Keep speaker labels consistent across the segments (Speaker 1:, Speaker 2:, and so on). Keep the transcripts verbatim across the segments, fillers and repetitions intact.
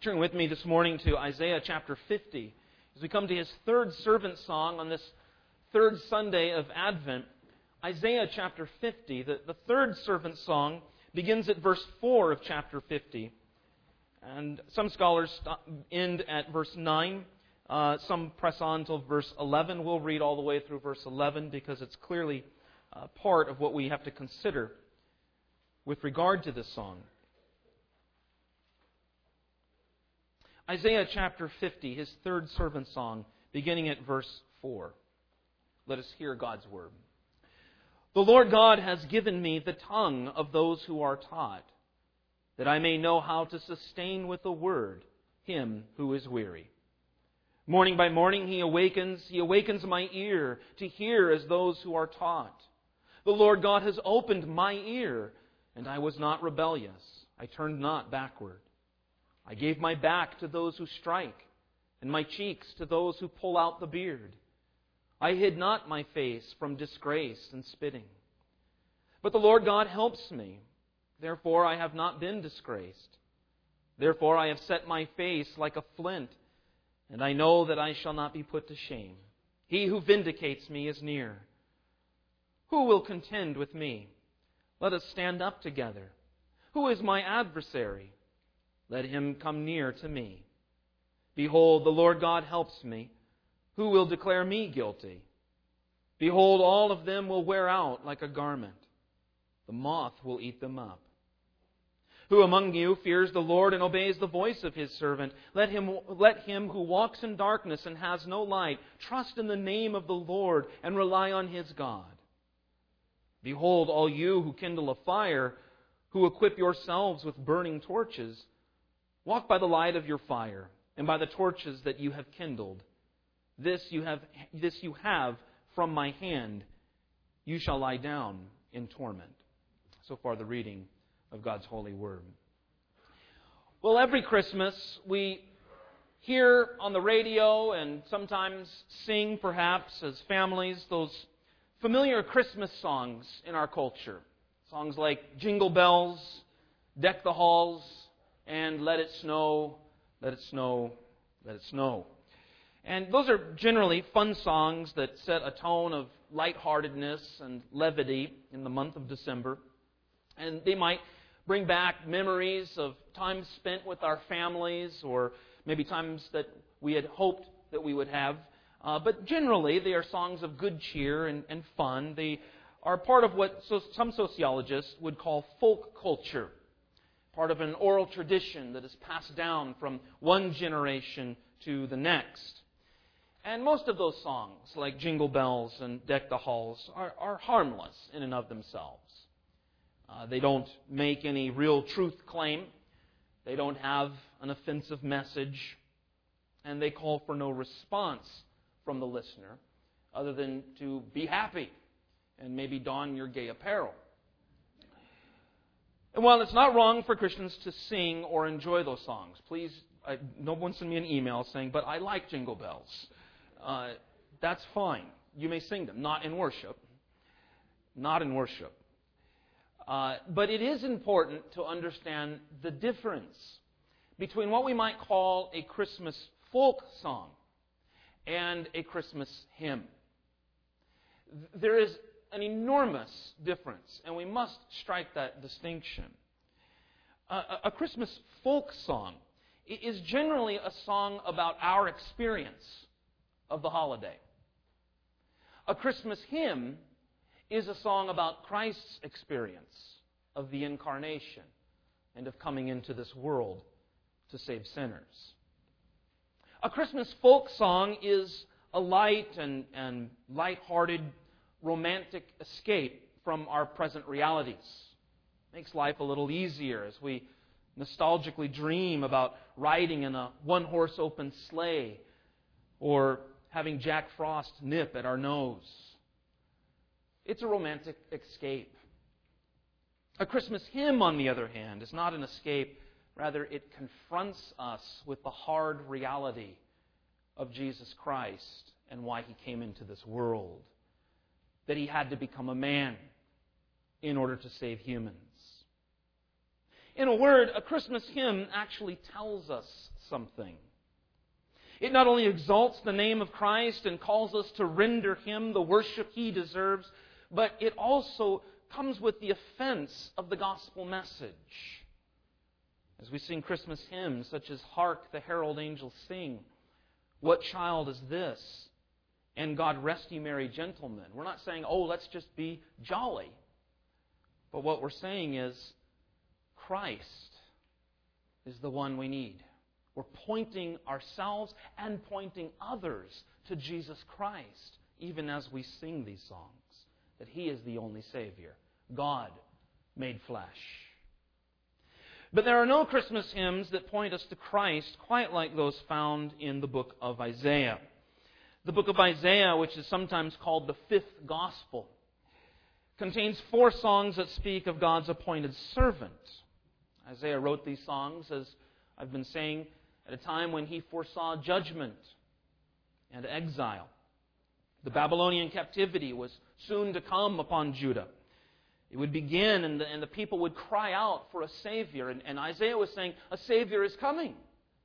Speaker 1: Turn with me this morning to Isaiah chapter fifty. As we come to his third servant song on this third Sunday of Advent, Isaiah chapter fifty, the, the third servant song, begins at verse four of chapter fifty. And some scholars stop, end at verse nine. Uh, some press on till verse eleven. We'll read all the way through verse eleven because it's clearly uh, part of what we have to consider with regard to this song. Isaiah chapter fifty, his third servant song, beginning at verse four. Let us hear God's word. The Lord God has given me the tongue of those who are taught, that I may know how to sustain with the word him who is weary. Morning by morning he awakens, he awakens my ear to hear as those who are taught. The Lord God has opened my ear, and I was not rebellious. I turned not backward. I gave my back to those who strike, and my cheeks to those who pull out the beard. I hid not my face from disgrace and spitting. But the Lord God helps me. Therefore I have not been disgraced. Therefore I have set my face like a flint, and I know that I shall not be put to shame. He who vindicates me is near. Who will contend with me? Let us stand up together. Who is my adversary? Let him come near to me. Behold, the Lord God helps me. Who will declare me guilty? Behold, all of them will wear out like a garment. The moth will eat them up. Who among you fears the Lord and obeys the voice of His servant? Let him, let him who walks in darkness and has no light trust in the name of the Lord and rely on His God. Behold, all you who kindle a fire, who equip yourselves with burning torches, walk by the light of your fire and by the torches that you have kindled. This you have, this you have from my hand. You shall lie down in torment. So far the reading of God's holy word. Well, every Christmas we hear on the radio and sometimes sing perhaps as families those familiar Christmas songs in our culture. Songs like Jingle Bells, Deck the Halls, and Let It Snow, Let It Snow, Let It Snow. And those are generally fun songs that set a tone of lightheartedness and levity in the month of December. And they might bring back memories of times spent with our families or maybe times that we had hoped that we would have. Uh, but generally, they are songs of good cheer and, and fun. They are part of what so, some sociologists would call folk culture. Part of an oral tradition that is passed down from one generation to the next. And most of those songs, like Jingle Bells and Deck the Halls, are, are harmless in and of themselves. Uh, they don't make any real truth claim. They don't have an offensive message. And they call for no response from the listener other than to be happy and maybe don your gay apparel. And while it's not wrong for Christians to sing or enjoy those songs, please, I, no one send me an email saying, but I like Jingle Bells. Uh, that's fine. You may sing them. Not in worship. Not in worship. Uh, but it is important to understand the difference between what we might call a Christmas folk song and a Christmas hymn. There is an enormous difference, and we must strike that distinction. Uh, a Christmas folk song is generally a song about our experience of the holiday. A Christmas hymn is a song about Christ's experience of the incarnation and of coming into this world to save sinners. A Christmas folk song is a light and, and light-hearted romantic escape from our present realities. Makes life a little easier as we nostalgically dream about riding in a one-horse open sleigh or having Jack Frost nip at our nose. It's a romantic escape. A Christmas hymn, on the other hand, is not an escape. Rather, it confronts us with the hard reality of Jesus Christ and why He came into this world. That He had to become a man in order to save humans. In a word, a Christmas hymn actually tells us something. It not only exalts the name of Christ and calls us to render Him the worship He deserves, but it also comes with the offense of the gospel message. As we sing Christmas hymns such as Hark the Herald Angels Sing, What Child Is This? And God Rest Ye Merry Gentlemen. We're not saying, oh, let's just be jolly. But what we're saying is, Christ is the one we need. We're pointing ourselves and pointing others to Jesus Christ, even as we sing these songs, that He is the only Savior, God made flesh. But there are no Christmas hymns that point us to Christ quite like those found in the book of Isaiah. The book of Isaiah, which is sometimes called the fifth gospel, contains four songs that speak of God's appointed servant. Isaiah wrote these songs, as I've been saying, at a time when he foresaw judgment and exile. The Babylonian captivity was soon to come upon Judah. It would begin, and the, and the people would cry out for a Savior. And, and Isaiah was saying, a Savior is coming.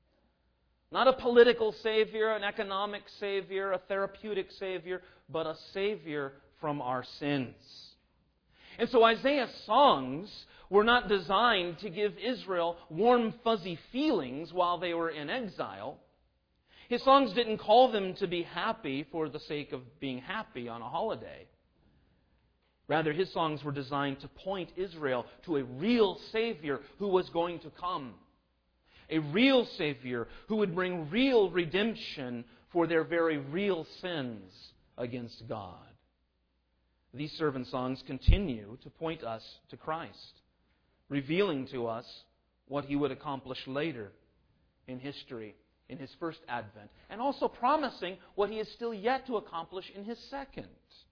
Speaker 1: Not a political Savior, an economic Savior, a therapeutic Savior, but a Savior from our sins. And so Isaiah's songs were not designed to give Israel warm, fuzzy feelings while they were in exile. His songs didn't call them to be happy for the sake of being happy on a holiday. Rather, his songs were designed to point Israel to a real Savior who was going to come. A real Savior who would bring real redemption for their very real sins against God. These servant songs continue to point us to Christ, revealing to us what He would accomplish later in history, in His first advent, and also promising what He is still yet to accomplish in His second.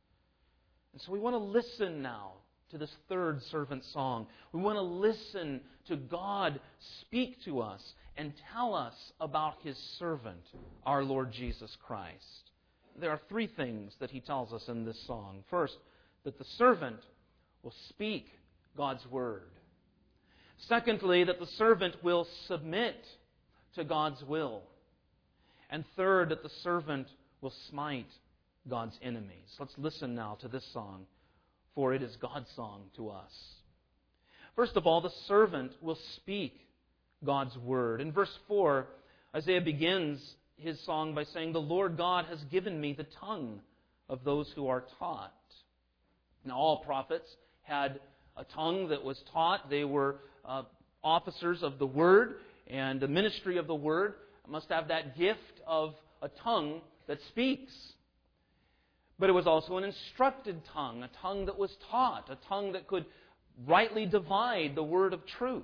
Speaker 1: And so we want to listen now to this third servant song. We want to listen to God speak to us and tell us about His servant, our Lord Jesus Christ. There are three things that He tells us in this song. First, that the servant will speak God's word. Secondly, that the servant will submit to God's will. And third, that the servant will smite God's enemies. Let's listen now to this song, for it is God's song to us. First of all, the servant will speak God's word. In verse four, Isaiah begins his song by saying, the Lord God has given me the tongue of those who are taught. Now, all prophets had a tongue that was taught. They were uh, officers of the Word, and the ministry of the Word must have that gift of a tongue that speaks. But it was also an instructed tongue, a tongue that was taught, a tongue that could rightly divide the word of truth.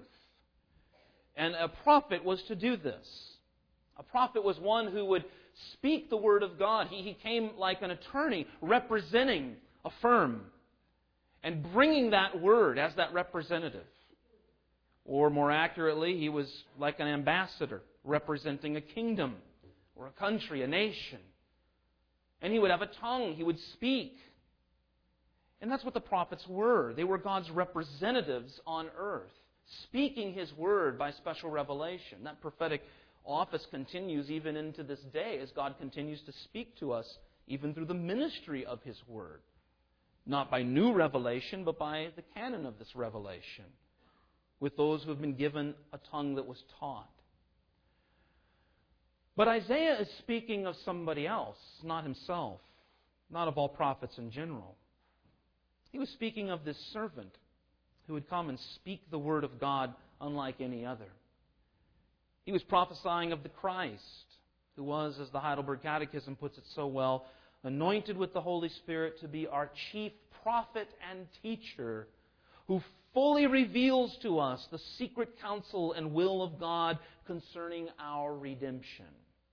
Speaker 1: And a prophet was to do this. A prophet was one who would speak the word of God. He, he came like an attorney representing a firm and bringing that word as that representative. Or more accurately, he was like an ambassador representing a kingdom or a country, a nation. And he would have a tongue. He would speak. And that's what the prophets were. They were God's representatives on earth, speaking His word by special revelation. That prophetic office continues even into this day as God continues to speak to us even through the ministry of His word. Not by new revelation, but by the canon of this revelation, with those who have been given a tongue that was taught. But Isaiah is speaking of somebody else, not himself, not of all prophets in general. He was speaking of this servant who would come and speak the word of God unlike any other. He was prophesying of the Christ, who was, as the Heidelberg Catechism puts it so well, anointed with the Holy Spirit to be our chief prophet and teacher, who fully reveals to us the secret counsel and will of God concerning our redemption.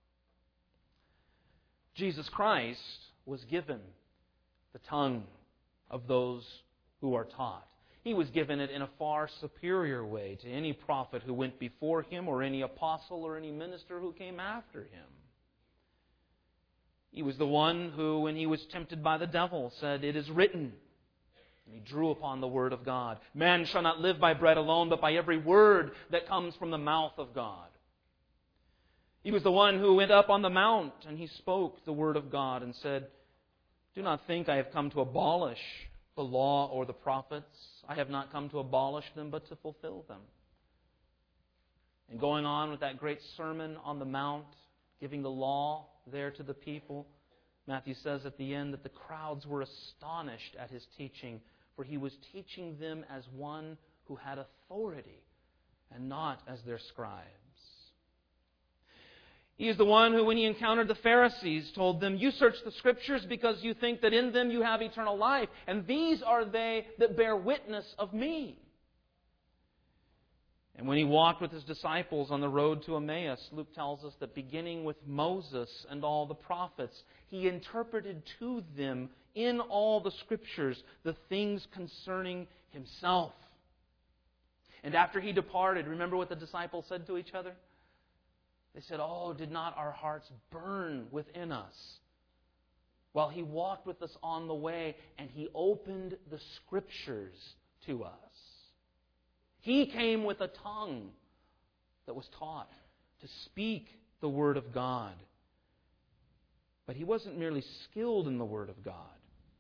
Speaker 1: Jesus Christ was given the tongue of those who are taught. He was given it in a far superior way to any prophet who went before Him or any apostle or any minister who came after Him. He was the one who, when He was tempted by the devil, said, "It is written." And he drew upon the Word of God. Man shall not live by bread alone, but by every word that comes from the mouth of God. He was the one who went up on the mount, and he spoke the Word of God and said, "Do not think I have come to abolish the law or the prophets. I have not come to abolish them, but to fulfill them." And going on with that great Sermon on the Mount, giving the law there to the people, Matthew says at the end that the crowds were astonished at his teaching, for he was teaching them as one who had authority and not as their scribes. He is the one who, when he encountered the Pharisees, told them, "You search the Scriptures because you think that in them you have eternal life, and these are they that bear witness of me." And when he walked with his disciples on the road to Emmaus, Luke tells us that beginning with Moses and all the prophets, he interpreted to them in all the Scriptures the things concerning himself. And after he departed, remember what the disciples said to each other? They said, "Oh, did not our hearts burn within us while he walked with us on the way and he opened the Scriptures to us?" He came with a tongue that was taught to speak the Word of God. But he wasn't merely skilled in the Word of God.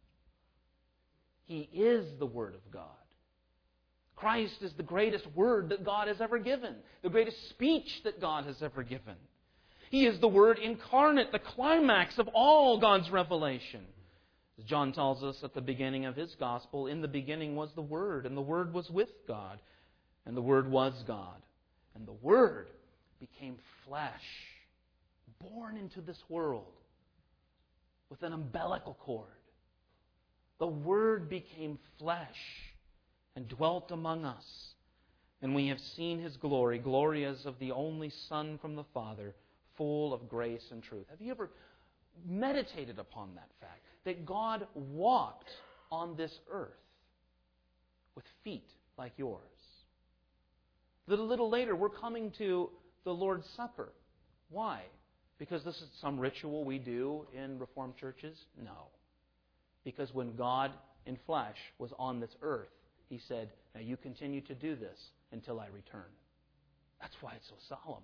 Speaker 1: He is the Word of God. Christ is the greatest word that God has ever given, the greatest speech that God has ever given. He is the Word incarnate, the climax of all God's revelation. As John tells us at the beginning of his Gospel, in the beginning was the Word, and the Word was with God, and the Word was God. And the Word became flesh, born into this world with an umbilical cord. The Word became flesh and dwelt among us. And we have seen His glory, glory as of the only Son from the Father, full of grace and truth. Have you ever meditated upon that fact? That God walked on this earth with feet like yours. That a little later we're coming to the Lord's Supper. Why? Because this is some ritual we do in Reformed churches? No. Because when God in flesh was on this earth, He said, "Now you continue to do this until I return." That's why it's so solemn.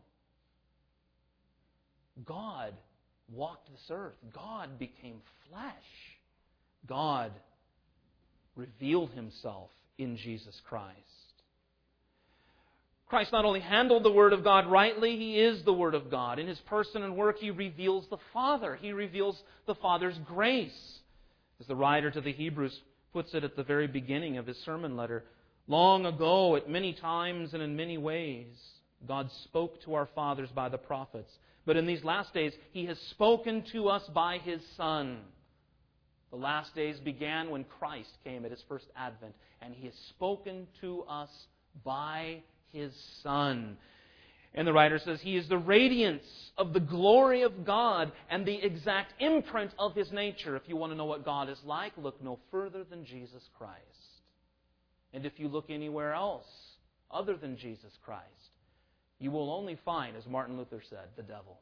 Speaker 1: God walked this earth. God became flesh. God revealed Himself in Jesus Christ. Christ not only handled the Word of God rightly, He is the Word of God. In His person and work, He reveals the Father. He reveals the Father's grace. As the writer to the Hebrews puts it at the very beginning of his sermon letter, "Long ago, at many times and in many ways, God spoke to our fathers by the prophets. But in these last days, He has spoken to us by His Son." The last days began when Christ came at His first advent, and He has spoken to us by His Son. And the writer says, He is the radiance of the glory of God and the exact imprint of His nature. If you want to know what God is like, look no further than Jesus Christ. And if you look anywhere else other than Jesus Christ, you will only find, as Martin Luther said, the devil.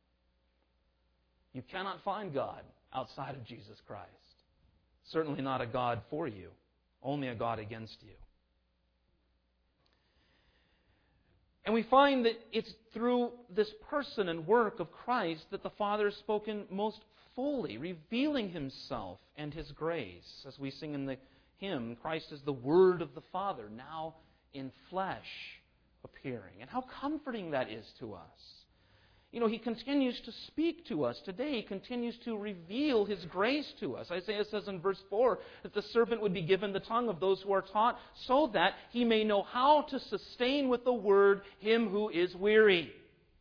Speaker 1: You cannot find God outside of Jesus Christ. Certainly not a God for you, only a God against you. And we find that it's through this person and work of Christ that the Father has spoken most fully, revealing Himself and His grace. As we sing in the hymn, Christ is the Word of the Father, now in flesh appearing. And how comforting that is to us. You know, He continues to speak to us today. He continues to reveal His grace to us. Isaiah says in verse four that the servant would be given the tongue of those who are taught, so that he may know how to sustain with the word him who is weary.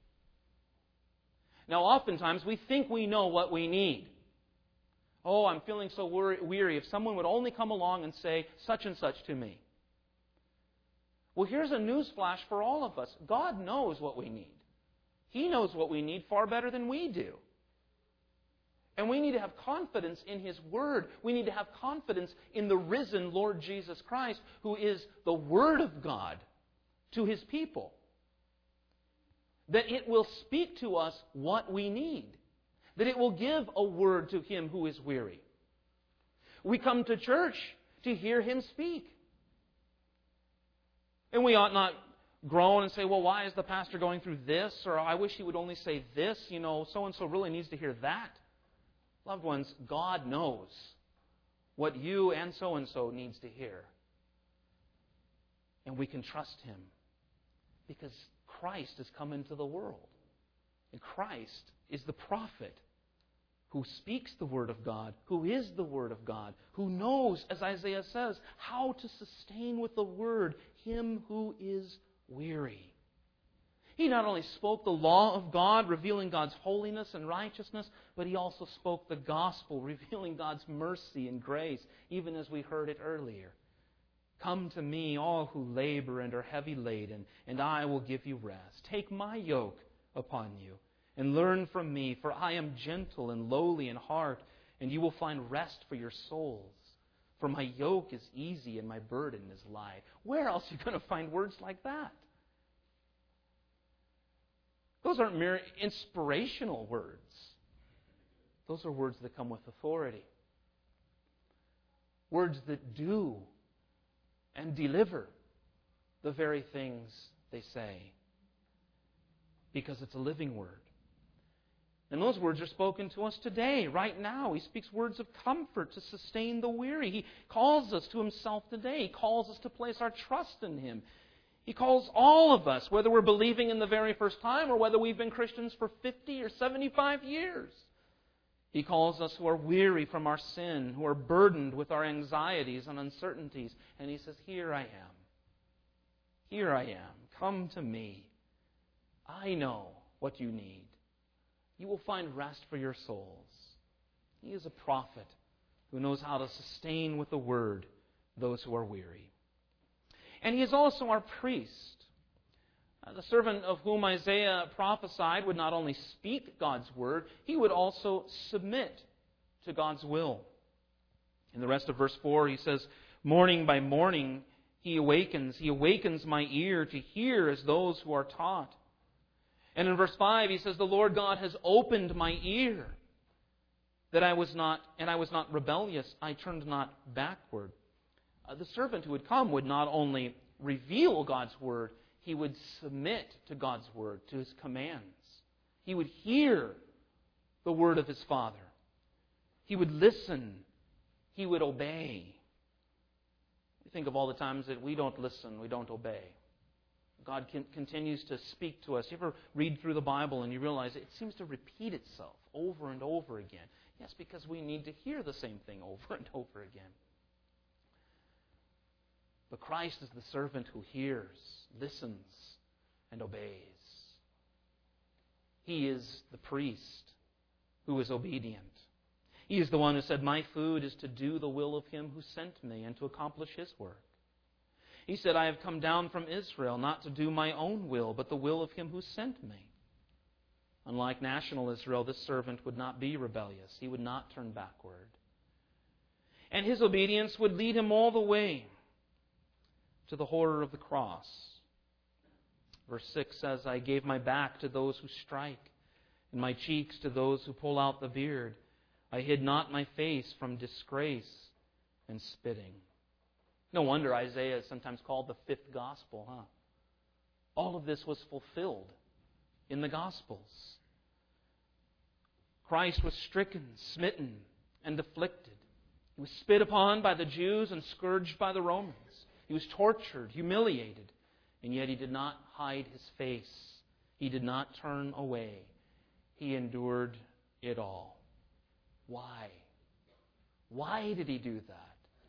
Speaker 1: Now, oftentimes we think we know what we need. Oh, I'm feeling so weary. If someone would only come along and say such and such to me. Well, here's a news flash for all of us. God knows what we need. He knows what we need far better than we do. And we need to have confidence in His Word. We need to have confidence in the risen Lord Jesus Christ, who is the Word of God to His people. That it will speak to us what we need. That it will give a word to him who is weary. We come to church to hear Him speak. And we ought not groan and say, well, why is the pastor going through this? Or I wish he would only say this. You know, so-and-so really needs to hear that. Loved ones, God knows what you and so-and-so needs to hear. And we can trust Him because Christ has come into the world. And Christ is the prophet who speaks the Word of God, who is the Word of God, who knows, as Isaiah says, how to sustain with the Word him who is weary. He not only spoke the law of God, revealing God's holiness and righteousness, but He also spoke the gospel, revealing God's mercy and grace, even as we heard it earlier. Come to me, all who labor and are heavy laden, and I will give you rest. Take my yoke upon you, and learn from me, for I am gentle and lowly in heart, and you will find rest for your souls. For my yoke is easy and my burden is light. Where else are you going to find words like that? Those aren't mere inspirational words. Those are words that come with authority. Words that do and deliver the very things they say. Because it's a living word. And those words are spoken to us today, right now. He speaks words of comfort to sustain the weary. He calls us to Himself today. He calls us to place our trust in Him. He calls all of us, whether we're believing in the very first time or whether we've been Christians for fifty or seventy-five years. He calls us who are weary from our sin, who are burdened with our anxieties and uncertainties. And He says, here I am. Here I am. Come to me. I know what you need. You will find rest for your souls. He is a prophet who knows how to sustain with the Word those who are weary. And He is also our priest. Uh, the servant of whom Isaiah prophesied would not only speak God's Word, he would also submit to God's will. In the rest of verse four, he says, morning by morning He awakens. He awakens my ear to hear as those who are taught. And in verse five, he says, the Lord God has opened my ear, that I was not, and I was not rebellious. I turned not backward. Uh, the servant who would come would not only reveal God's Word, he would submit to God's Word, to His commands. He would hear the word of his Father. He would listen. He would obey. We think of all the times that we don't listen, we don't obey. God can, continues to speak to us. You ever read through the Bible and you realize it seems to repeat itself over and over again? Yes, because we need to hear the same thing over and over again. But Christ is the servant who hears, listens, and obeys. He is the priest who is obedient. He is the one who said, my food is to do the will of Him who sent me and to accomplish His work. He said, I have come down from Israel not to do my own will, but the will of Him who sent me. Unlike national Israel, this servant would not be rebellious. He would not turn backward. And His obedience would lead Him all the way to the horror of the cross. Verse six says, I gave my back to those who strike, and my cheeks to those who pull out the beard. I hid not my face from disgrace and spitting. No wonder Isaiah is sometimes called the fifth gospel, huh? All of this was fulfilled in the Gospels. Christ was stricken, smitten, and afflicted. He was spit upon by the Jews and scourged by the Romans. He was tortured, humiliated, and yet He did not hide His face. He did not turn away. He endured it all. Why? Why did He do that?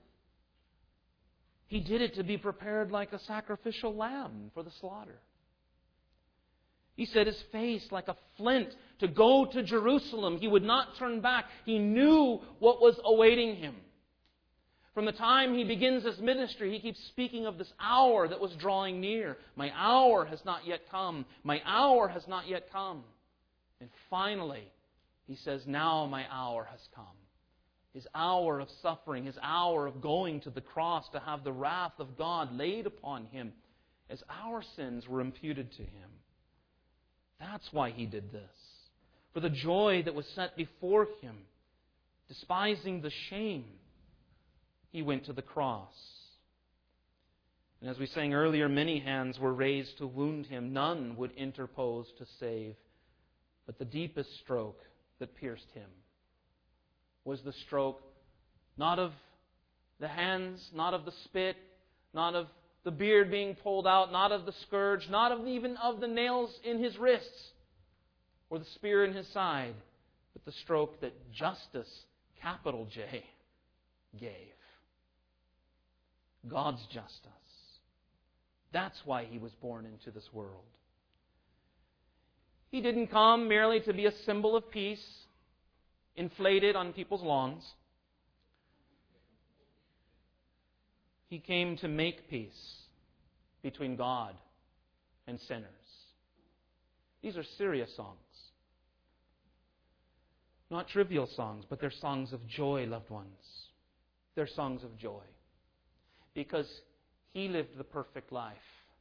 Speaker 1: He did it to be prepared like a sacrificial lamb for the slaughter. He set His face like a flint to go to Jerusalem. He would not turn back. He knew what was awaiting Him. From the time He begins His ministry, He keeps speaking of this hour that was drawing near. My hour has not yet come. My hour has not yet come. And finally, He says, now my hour has come. His hour of suffering, His hour of going to the cross to have the wrath of God laid upon Him as our sins were imputed to Him. That's why He did this. For the joy that was set before Him, despising the shame, He went to the cross. And as we sang earlier, many hands were raised to wound him. None would interpose to save. But the deepest stroke that pierced him was the stroke not of the hands, not of the spit, not of the beard being pulled out, not of the scourge, not of even of the nails in his wrists or the spear in his side, but the stroke that justice, capital J, gave. God's justice. That's why He was born into this world. He didn't come merely to be a symbol of peace, inflated on people's lawns. He came to make peace between God and sinners. These are serious songs. Not trivial songs, but they're songs of joy, loved ones. They're songs of joy. Because He lived the perfect life.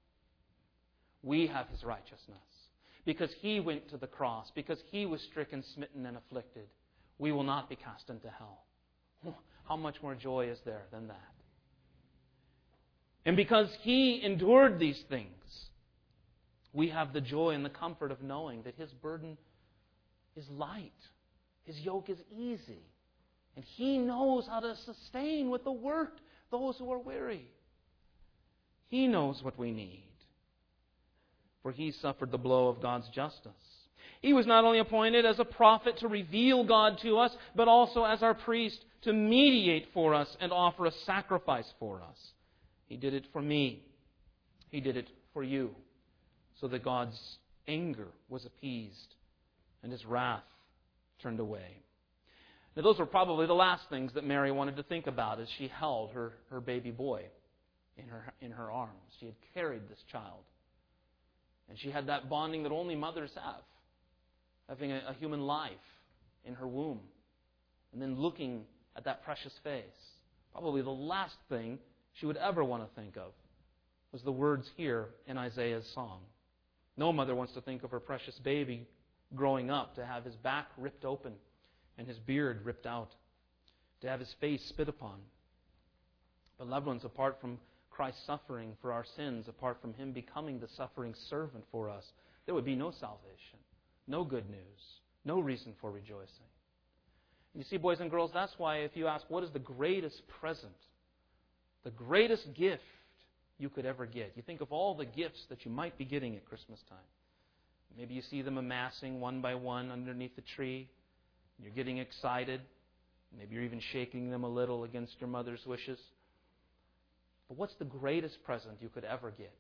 Speaker 1: We have His righteousness. Because He went to the cross. Because He was stricken, smitten, and afflicted. We will not be cast into hell. How much more joy is there than that? And because He endured these things, we have the joy and the comfort of knowing that His burden is light. His yoke is easy. And He knows how to sustain with the work those who are weary. He knows what we need. For He suffered the blow of God's justice. He was not only appointed as a prophet to reveal God to us, but also as our priest to mediate for us and offer a sacrifice for us. He did it for me. He did it for you, so that God's anger was appeased and His wrath turned away. Now, those were probably the last things that Mary wanted to think about as she held her, her baby boy in her, in her arms. She had carried this child. And she had that bonding that only mothers have, having a, a human life in her womb, and then looking at that precious face. Probably the last thing she would ever want to think of was the words here in Isaiah's song. No mother wants to think of her precious baby growing up to have his back ripped open and his beard ripped out, to have his face spit upon. But loved ones, apart from Christ's suffering for our sins, apart from Him becoming the suffering servant for us, there would be no salvation, no good news, no reason for rejoicing. You see, boys and girls, that's why if you ask, what is the greatest present, the greatest gift you could ever get? You think of all the gifts that you might be getting at Christmas time. Maybe you see them amassing one by one underneath the tree. You're getting excited. Maybe you're even shaking them a little against your mother's wishes. But what's the greatest present you could ever get?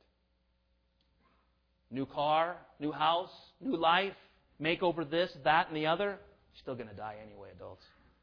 Speaker 1: New car, new house, new life, make over this, that, and the other. You're still going to die anyway, adults.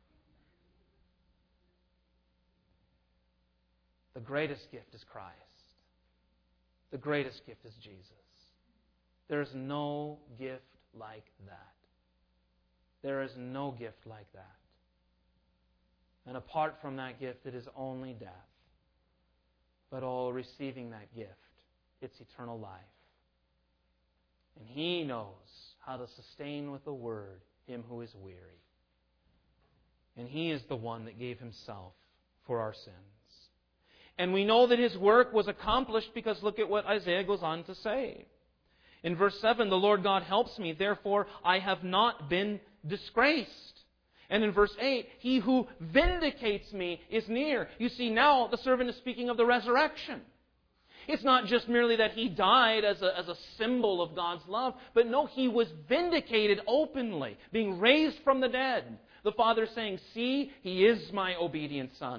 Speaker 1: The greatest gift is Christ. The greatest gift is Jesus. There is no gift like that. There is no gift like that. And apart from that gift, it is only death. But all receiving that gift, it's eternal life. And He knows how to sustain with the Word him who is weary. And He is the one that gave Himself for our sins. And we know that His work was accomplished because look at what Isaiah goes on to say. In verse seven, the Lord God helps me, therefore I have not been disgraced. And in verse eight, He who vindicates me is near. You see, now the servant is speaking of the resurrection. It's not just merely that He died as a, as a symbol of God's love, but no, He was vindicated openly, being raised from the dead. The Father saying, see, He is my obedient Son.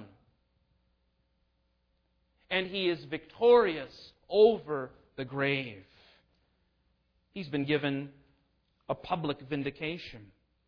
Speaker 1: And He is victorious over the grave. He's been given a public vindication.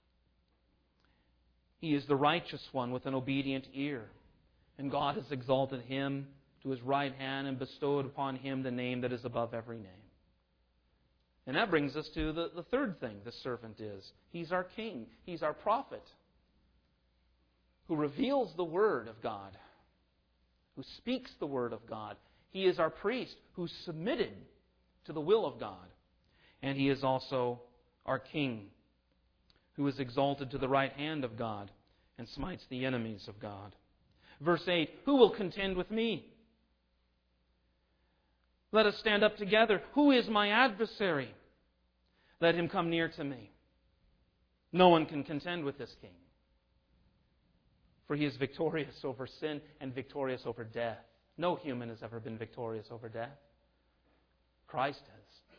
Speaker 1: He is the righteous one with an obedient ear. And God has exalted Him to His right hand and bestowed upon Him the name that is above every name. And that brings us to the, the third thing the servant is. He's our king. He's our prophet who reveals the Word of God, who speaks the Word of God. He is our priest who's submitted to the will of God. And He is also our king who is exalted to the right hand of God and smites the enemies of God. Verse eight, who will contend with me? Let us stand up together. Who is my adversary? Let him come near to me. No one can contend with this King, for He is victorious over sin and victorious over death. No human has ever been victorious over death. Christ has.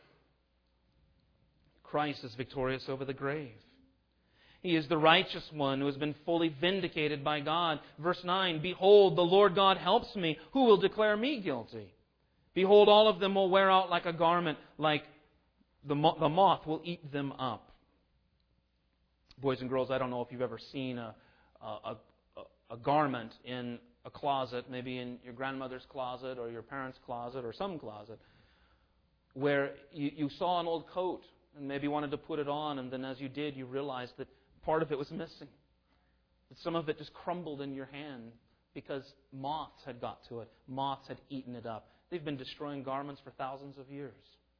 Speaker 1: Christ is victorious over the grave. He is the righteous one who has been fully vindicated by God. Verse nine, behold, the Lord God helps me. Who will declare me guilty? Behold, all of them will wear out like a garment, like the mo- the moth will eat them up. Boys and girls, I don't know if you've ever seen a, a, a, a garment in a closet, maybe in your grandmother's closet or your parents' closet or some closet, where you, you saw an old coat and maybe wanted to put it on, and then as you did, you realized that part of it was missing. That some of it just crumbled in your hand because moths had got to it. Moths had eaten it up. They've been destroying garments for thousands of years.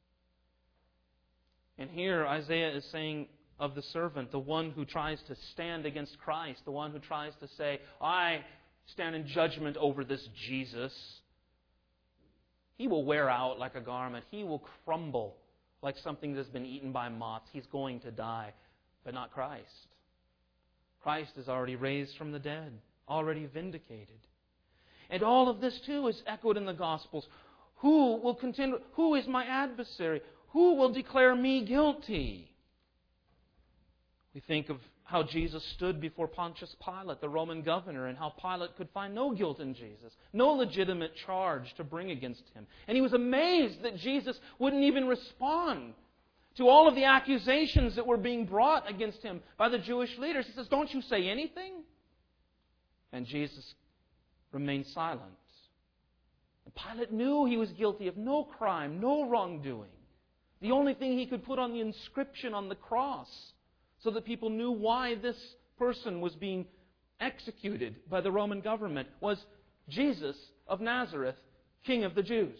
Speaker 1: And here Isaiah is saying of the servant, the one who tries to stand against Christ, the one who tries to say, I stand in judgment over this Jesus. He will wear out like a garment. He will crumble like something that's been eaten by moths. He's going to die, but not Christ. Christ is already raised from the dead, already vindicated. And all of this too is echoed in the Gospels. Who will contend? Who is my adversary? Who will declare me guilty? We think of how Jesus stood before Pontius Pilate, the Roman governor, and how Pilate could find no guilt in Jesus, no legitimate charge to bring against Him. And he was amazed that Jesus wouldn't even respond to all of the accusations that were being brought against Him by the Jewish leaders. He says, don't you say anything? And Jesus remained silent. And Pilate knew he was guilty of no crime, no wrongdoing. The only thing he could put on the inscription on the cross, so that people knew why this person was being executed by the Roman government, was Jesus of Nazareth, King of the Jews.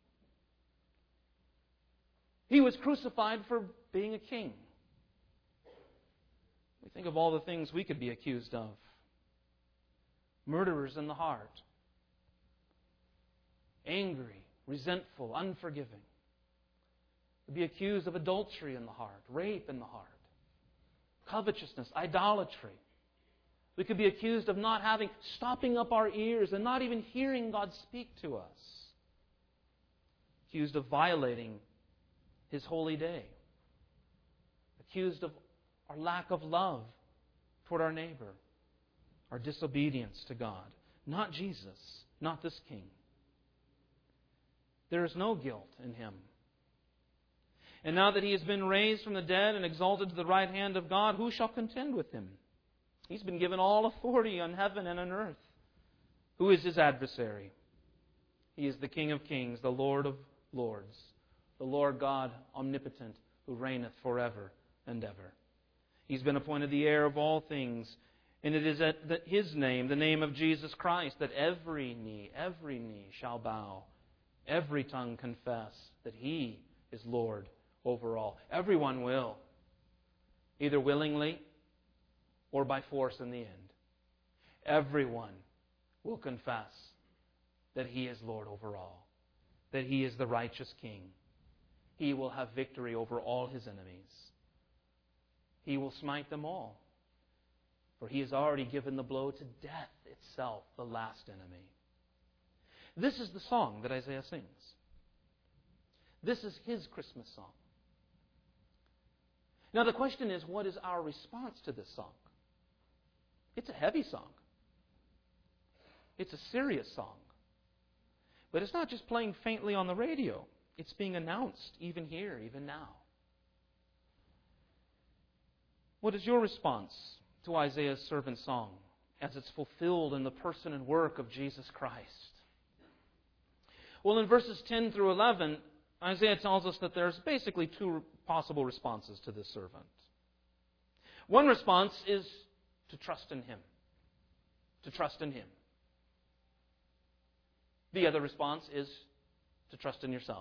Speaker 1: He was crucified for being a king. We think of all the things we could be accused of. Murderers in the heart. Angry, resentful, unforgiving. We'd be accused of adultery in the heart, rape in the heart. Covetousness, idolatry. We could be accused of not having, stopping up our ears and not even hearing God speak to us. Accused of violating His holy day. Accused of our lack of love toward our neighbor. Our disobedience to God. Not Jesus, not this King. There is no guilt in Him. And now that He has been raised from the dead and exalted to the right hand of God, who shall contend with Him? He's been given all authority on heaven and on earth. Who is His adversary? He is the King of kings, the Lord of lords, the Lord God omnipotent, who reigneth forever and ever. He's been appointed the heir of all things, and it is at His name, the name of Jesus Christ, that every knee, every knee shall bow, every tongue confess that He is Lord over all. Everyone will, either willingly or by force in the end. Everyone will confess that He is Lord over all, that He is the righteous King. He will have victory over all His enemies. He will smite them all, for He has already given the blow to death itself, the last enemy. This is the song that Isaiah sings. This is his Christmas song. Now the question is, what is our response to this song? It's a heavy song. It's a serious song. But it's not just playing faintly on the radio. It's being announced even here, even now. What is your response to Isaiah's servant song as it's fulfilled in the person and work of Jesus Christ? Well, in verses ten through eleven, Isaiah tells us that there's basically two possible responses to this servant. One response is to trust in Him. To trust in Him. The other response is to trust in yourself.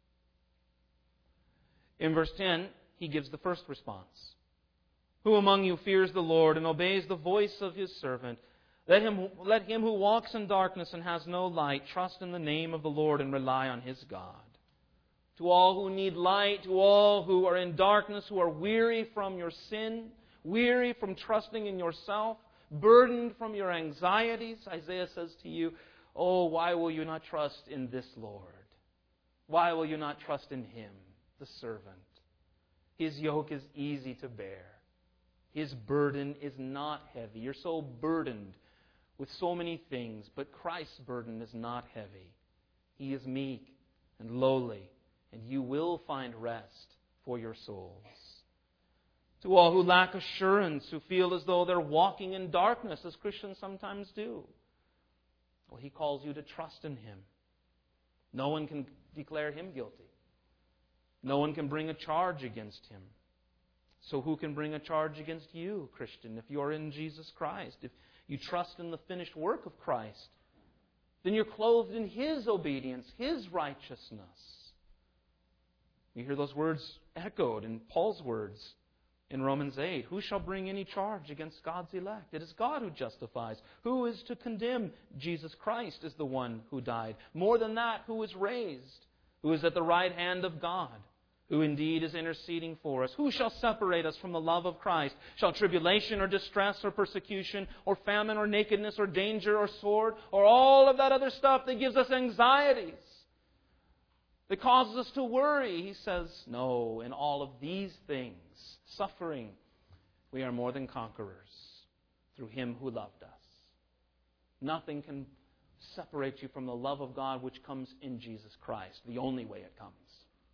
Speaker 1: In verse ten, he gives the first response. Who among you fears the Lord and obeys the voice of His servant? Let him, let him who walks in darkness and has no light trust in the name of the Lord and rely on His God. To all who need light, to all who are in darkness, who are weary from your sin, weary from trusting in yourself, burdened from your anxieties, Isaiah says to you, oh, why will you not trust in this Lord? Why will you not trust in Him, the servant? His yoke is easy to bear. His burden is not heavy. You're so burdened with so many things, but Christ's burden is not heavy. He is meek and lowly, and you will find rest for your souls. To all who lack assurance, who feel as though they're walking in darkness, as Christians sometimes do, well, He calls you to trust in Him. No one can declare Him guilty. No one can bring a charge against Him. So who can bring a charge against you, Christian, if you are in Jesus Christ? If you trust in the finished work of Christ, then you're clothed in His obedience, His righteousness. You hear those words echoed in Paul's words in Romans eight. Who shall bring any charge against God's elect? It is God who justifies. Who is to condemn? Jesus Christ is the one who died. More than that, who is raised? Who is at the right hand of God? Who indeed is interceding for us. Who shall separate us from the love of Christ? Shall tribulation or distress or persecution or famine or nakedness or danger or sword or all of that other stuff that gives us anxieties, that causes us to worry? He says, no, in all of these things, suffering, we are more than conquerors through Him who loved us. Nothing can separate you from the love of God which comes in Jesus Christ, the only way it comes.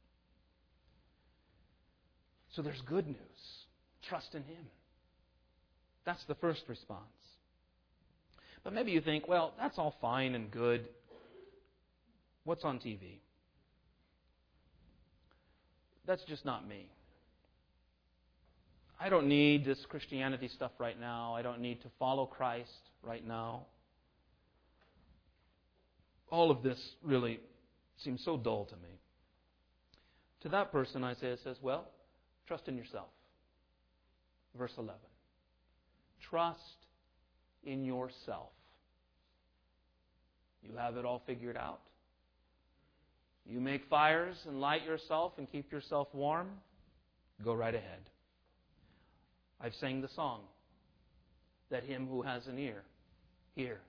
Speaker 1: So there's good news. Trust in Him. That's the first response. But maybe you think, well, that's all fine and good. What's on T V? That's just not me. I don't need this Christianity stuff right now. I don't need to follow Christ right now. All of this really seems so dull to me. To that person, Isaiah says, well, trust in yourself. Verse eleven. Trust in yourself. You have it all figured out. You make fires and light yourself and keep yourself warm. Go right ahead. I've sang the song. Let him who has an ear hear.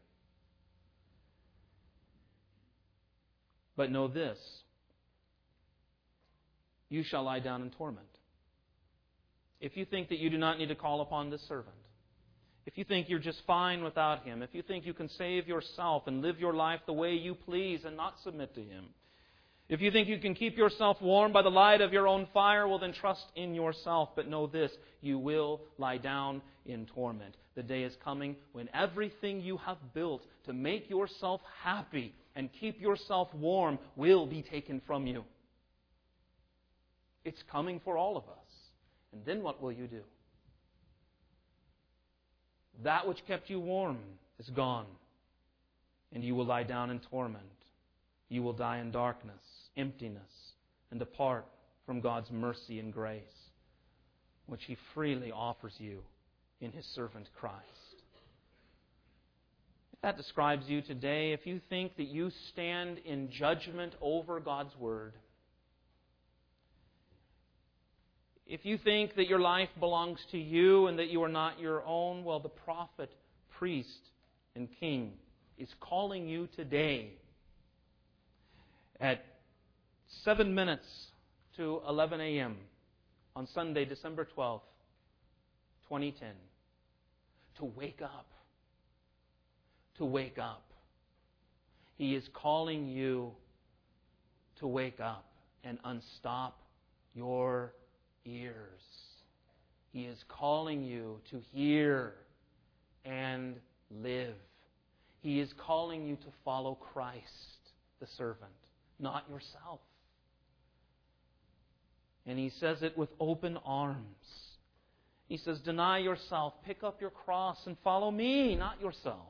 Speaker 1: But know this. You shall lie down in torment. If you think that you do not need to call upon this servant, if you think you're just fine without Him, if you think you can save yourself and live your life the way you please and not submit to Him, if you think you can keep yourself warm by the light of your own fire, well then trust in yourself. But know this, you will lie down in torment. The day is coming when everything you have built to make yourself happy and keep yourself warm will be taken from you. It's coming for all of us. And then what will you do? That which kept you warm is gone, and you will lie down in torment. You will die in darkness, emptiness, and depart from God's mercy and grace, which He freely offers you in His servant Christ. If that describes you today, if you think that you stand in judgment over God's Word, if you think that your life belongs to you and that you are not your own, well, the prophet, priest, and king is calling you today at seven minutes to eleven a.m. on Sunday, December twelfth, twenty ten, to wake up. To wake up. He is calling you to wake up and unstop your ears. He is calling you to hear and live. He is calling you to follow Christ, the servant, not yourself. And He says it with open arms. He says, deny yourself, pick up your cross, and follow me, not yourself.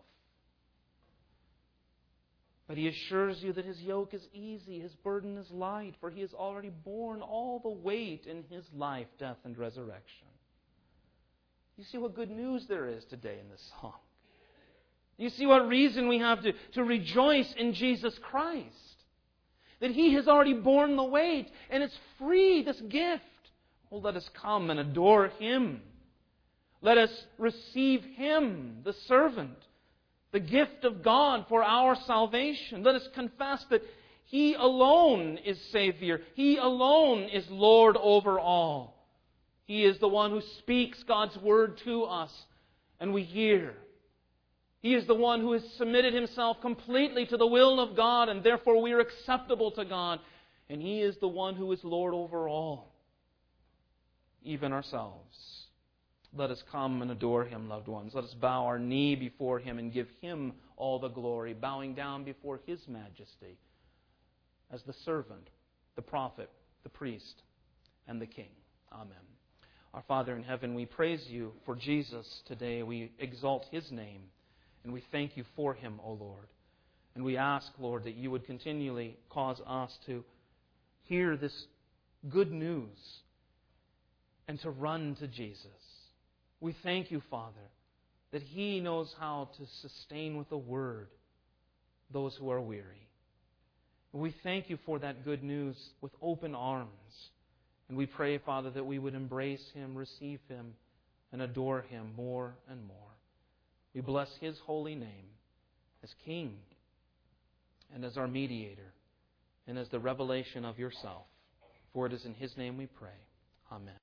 Speaker 1: But He assures you that His yoke is easy, His burden is light, for He has already borne all the weight in His life, death, and resurrection. You see what good news there is today in this song. You see what reason we have to, to rejoice in Jesus Christ. That He has already borne the weight, and it's free, this gift. Well, let us come and adore Him. Let us receive Him, the servant, the gift of God for our salvation. Let us confess that He alone is Savior. He alone is Lord over all. He is the one who speaks God's Word to us, and we hear. He is the one who has submitted Himself completely to the will of God, and therefore we are acceptable to God. And He is the one who is Lord over all, even ourselves. Let us come and adore Him, loved ones. Let us bow our knee before Him and give Him all the glory, bowing down before His majesty as the servant, the prophet, the priest, and the King. Amen. Our Father in heaven, we praise You for Jesus today. We exalt His name. And we thank You for Him, O Lord. And we ask, Lord, that You would continually cause us to hear this good news and to run to Jesus. We thank You, Father, that He knows how to sustain with a word those who are weary. And we thank You for that good news with open arms. And we pray, Father, that we would embrace Him, receive Him, and adore Him more and more. We bless His holy name as King and as our mediator and as the revelation of Yourself. For it is in His name we pray. Amen.